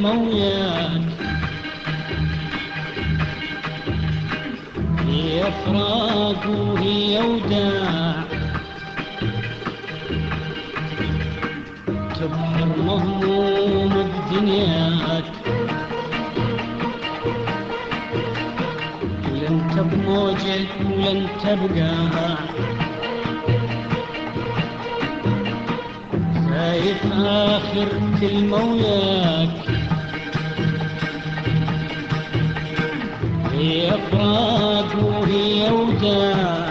وياك هي فراق وهي وداع، تبحر مهموم بدنياك، ولا انت بموجه ولا انت بقاع، شايف آخر كلمة وياك هي فراق وهي وداع،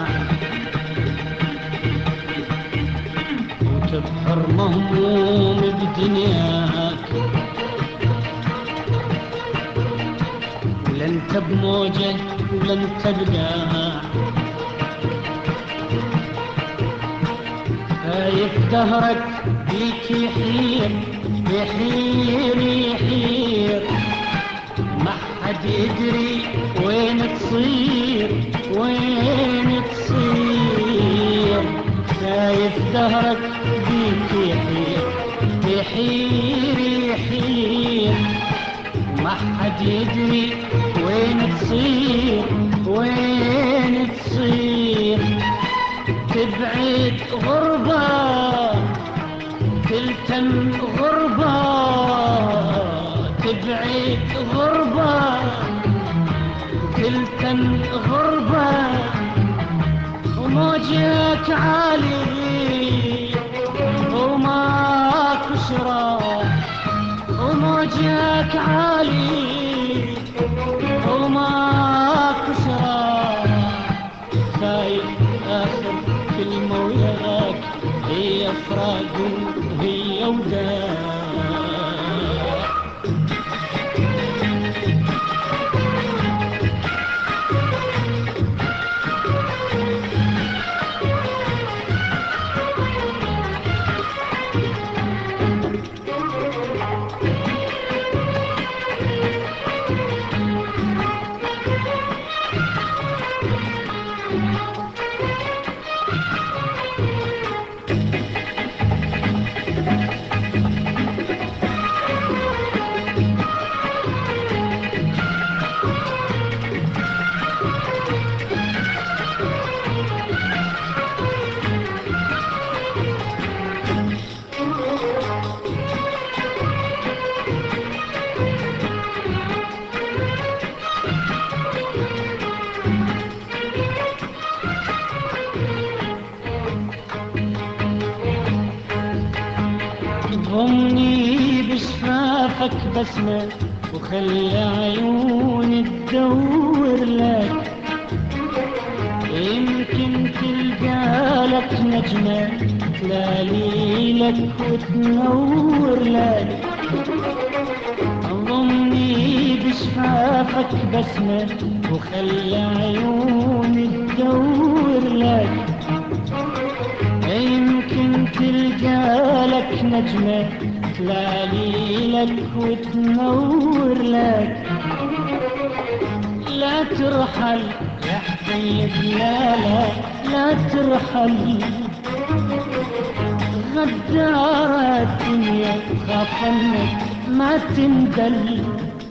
وتبحر مهموم بدنياك، ولا انت بموجه ولا انت بقاع، شايف دهرك بيك يحير يحير يحير، ما حد يدري وين تصير وين تصير، شايف دهرك بيك يحير يحير يحير، ما حد يدري وين تصير وين تصير، تبعد غربة تلتم غربة، تبعد غربة تلتم غربة، وموجك عالي وماكو شراء، وموجك عالي وماكو شراء، شايف آخر كلمة وياك هي فراق وهي وداع. ضمني بشفافك بسمة وخلي عيوني تدور لك، يمكن تلقى لك نجمة تلالي لك وتنور لك، ضمني بشفافك بسمة وخلي عيوني تدور لك، يمكن تلقى لك نجمة تلالي لك وتنور لك، لا ترحل يا حبيب لا لا لا ترحل، غدارة الدنيا خاف انك ما تندل،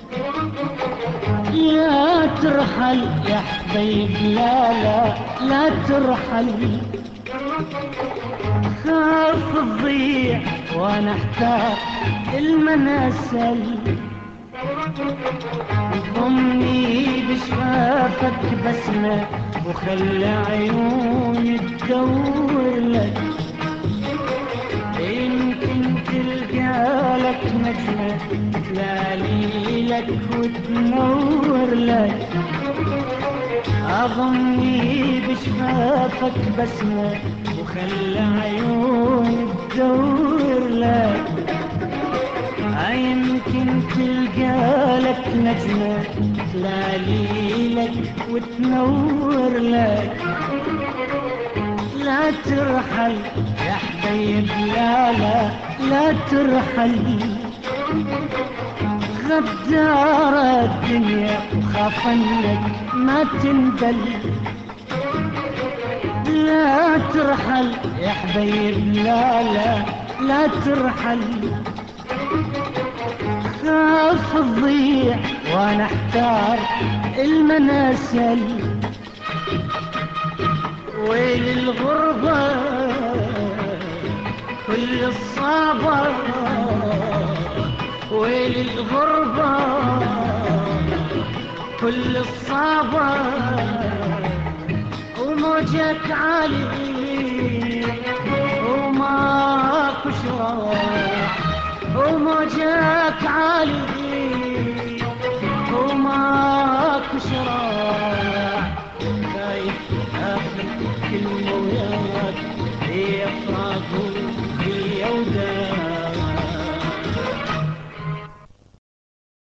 لا ترحل يا حبيب لا لا لا ترحل، خاف تضيع وانا احتاج المناسل، ضمني بشفافك بسمة وخلي عيوني تدور لك، يمكن تلقى لك نجمة تلالي لك وتنور لك، أضمني بشفافك بسمة وخلي عيوني تدور لك، يمكن تلقى لك نجمة تلالي لك وتنور لك، لا ترحل يا حبيب لا لا لا ترحل، غدارة الدنيا وخاف انك ما تندل، لا ترحل يا حبيب لا لا لا ترحل، خاف تضيع وانا احتار المناسل. ويل الغربة كل الصعبة، ويل الغربة كل الصعبة، وموجك عالي وماكو شراح، وموجك عالي وماكو شراح.